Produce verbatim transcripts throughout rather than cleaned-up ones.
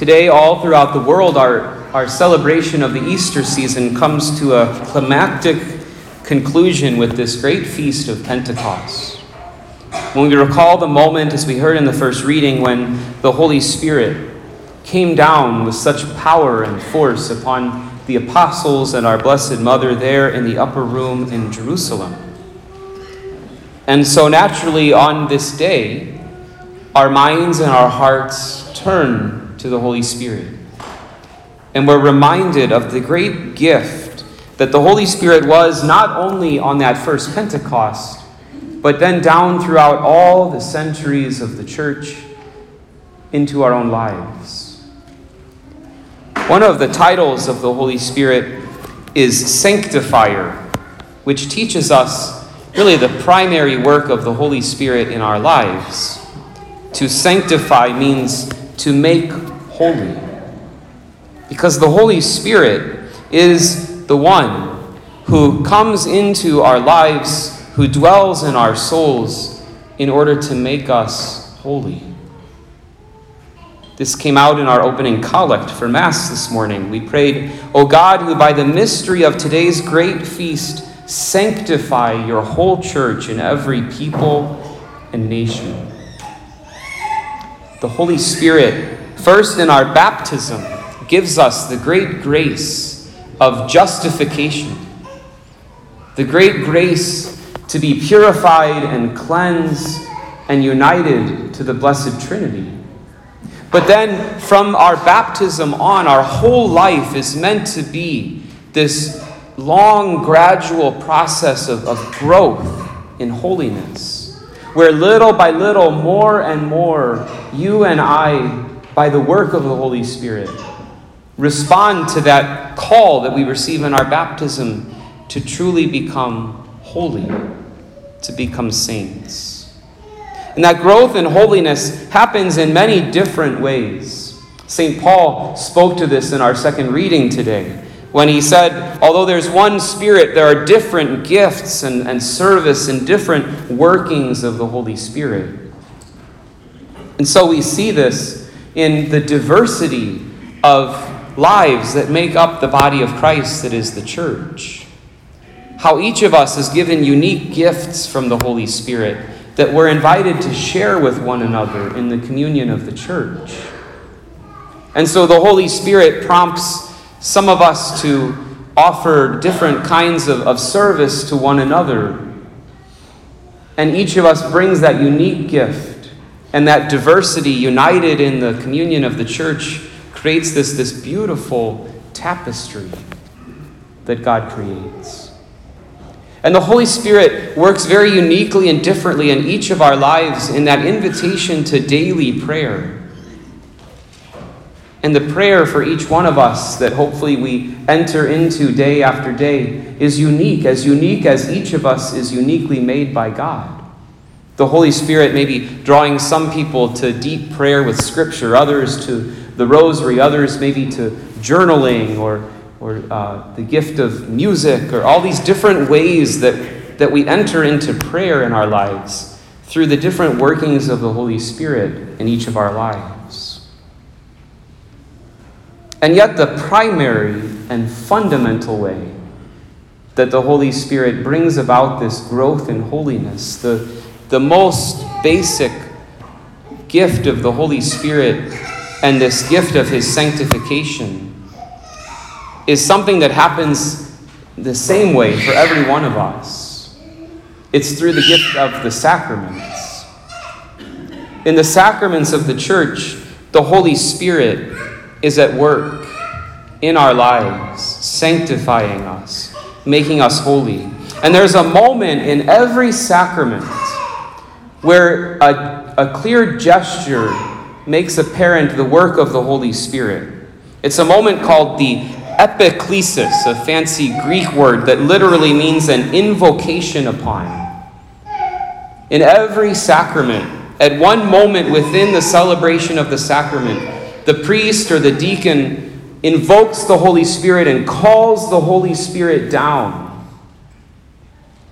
Today, all throughout the world, our, our celebration of the Easter season comes to a climactic conclusion with this great feast of Pentecost. When we recall the moment, as we heard in the first reading, when the Holy Spirit came down with such power and force upon the apostles and our Blessed Mother there in the upper room in Jerusalem. And so naturally on this day, our minds and our hearts turn to the Holy Spirit. And we're reminded of the great gift that the Holy Spirit was not only on that first Pentecost, but then down throughout all the centuries of the church into our own lives. One of the titles of the Holy Spirit is Sanctifier, which teaches us really the primary work of the Holy Spirit in our lives. To sanctify means to make holy. Because the Holy Spirit is the one who comes into our lives, who dwells in our souls in order to make us holy. This came out in our opening collect for Mass this morning. We prayed, "O God, who by the mystery of today's great feast sanctify your whole church in every people and nation." The Holy Spirit, first in our baptism, gives us the great grace of justification, the great grace to be purified and cleansed and united to the Blessed Trinity. But then from our baptism on, our whole life is meant to be this long, gradual process of, of growth in holiness, where little by little, more and more, you and I, by the work of the Holy Spirit, respond to that call that we receive in our baptism to truly become holy, to become saints. And that growth in holiness happens in many different ways. Saint Paul spoke to this in our second reading today, when he said, although there's one Spirit, there are different gifts and, and service and different workings of the Holy Spirit. And so we see this in the diversity of lives that make up the body of Christ that is the church. How each of us is given unique gifts from the Holy Spirit that we're invited to share with one another in the communion of the church. And so the Holy Spirit prompts some of us to offer different kinds of, of service to one another. And each of us brings that unique gift, and that diversity united in the communion of the church creates this, this beautiful tapestry that God creates. And the Holy Spirit works very uniquely and differently in each of our lives in that invitation to daily prayer. And the prayer for each one of us that hopefully we enter into day after day is unique, as unique as each of us is uniquely made by God. The Holy Spirit may be drawing some people to deep prayer with Scripture, others to the rosary, others maybe to journaling or or uh, the gift of music, or all these different ways that, that we enter into prayer in our lives through the different workings of the Holy Spirit in each of our lives. And yet the primary and fundamental way that the Holy Spirit brings about this growth in holiness, the, the most basic gift of the Holy Spirit and this gift of his sanctification, is something that happens the same way for every one of us. It's through the gift of the sacraments. In the sacraments of the church, the Holy Spirit is at work in our lives, sanctifying us, making us holy. And there's a moment in every sacrament where a, a clear gesture makes apparent the work of the Holy Spirit. It's a moment called the epiklesis, a fancy Greek word that literally means an invocation upon. In every sacrament, at one moment within the celebration of the sacrament, the priest or the deacon invokes the Holy Spirit and calls the Holy Spirit down.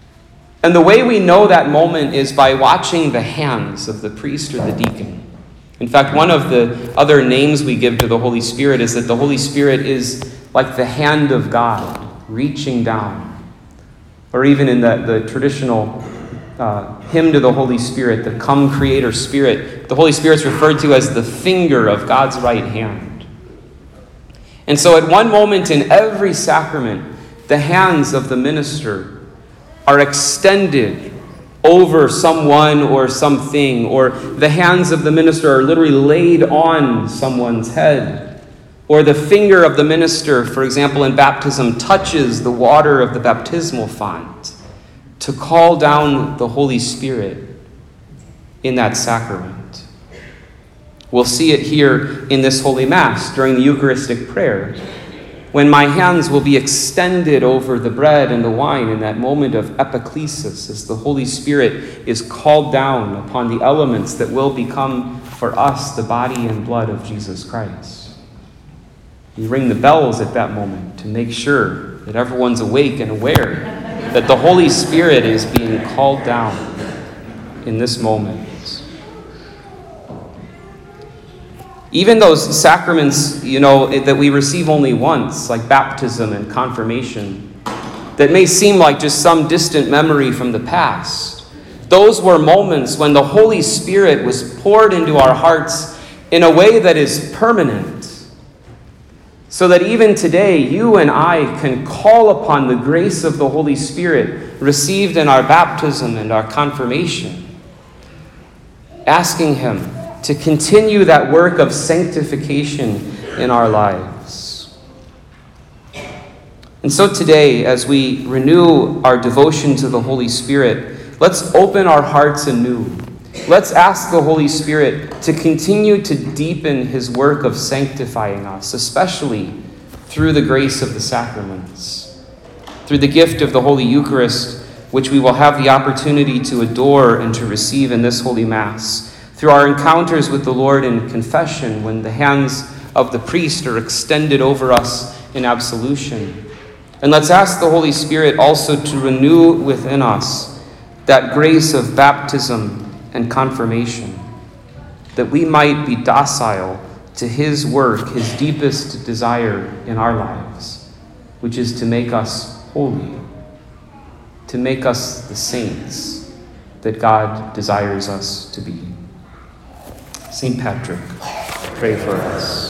And the way we know that moment is by watching the hands of the priest or the deacon In fact, one of the other names we give to the Holy Spirit is that the Holy Spirit is like the hand of God reaching down. Or even in the, the traditional uh, hymn to the Holy Spirit, the Come Creator Spirit, the Holy Spirit's referred to as the finger of God's right hand. And so at one moment in every sacrament, the hands of the minister are extended over someone or something, or the hands of the minister are literally laid on someone's head, or the finger of the minister, for example, in baptism, touches the water of the baptismal font to call down the Holy Spirit in that sacrament. We'll see it here in this Holy Mass during the Eucharistic prayer, when my hands will be extended over the bread and the wine in that moment of epiclesis, as the Holy Spirit is called down upon the elements that will become for us the body and blood of Jesus Christ. You ring the bells at that moment to make sure that everyone's awake and aware that the Holy Spirit is being called down in this moment. Even those sacraments, you know, that we receive only once, like baptism and confirmation, that may seem like just some distant memory from the past, those were moments when the Holy Spirit was poured into our hearts in a way that is permanent, so that even today, you and I can call upon the grace of the Holy Spirit received in our baptism and our confirmation, asking Him to continue that work of sanctification in our lives. And so today, as we renew our devotion to the Holy Spirit, let's open our hearts anew. Let's ask the Holy Spirit to continue to deepen His work of sanctifying us, especially through the grace of the sacraments, through the gift of the Holy Eucharist, which we will have the opportunity to adore and to receive in this Holy Mass, through our encounters with the Lord in confession, when the hands of the priest are extended over us in absolution. And let's ask the Holy Spirit also to renew within us that grace of baptism and confirmation, that we might be docile to His work, His deepest desire in our lives, which is to make us holy, to make us the saints that God desires us to be. Saint Patrick, pray for us.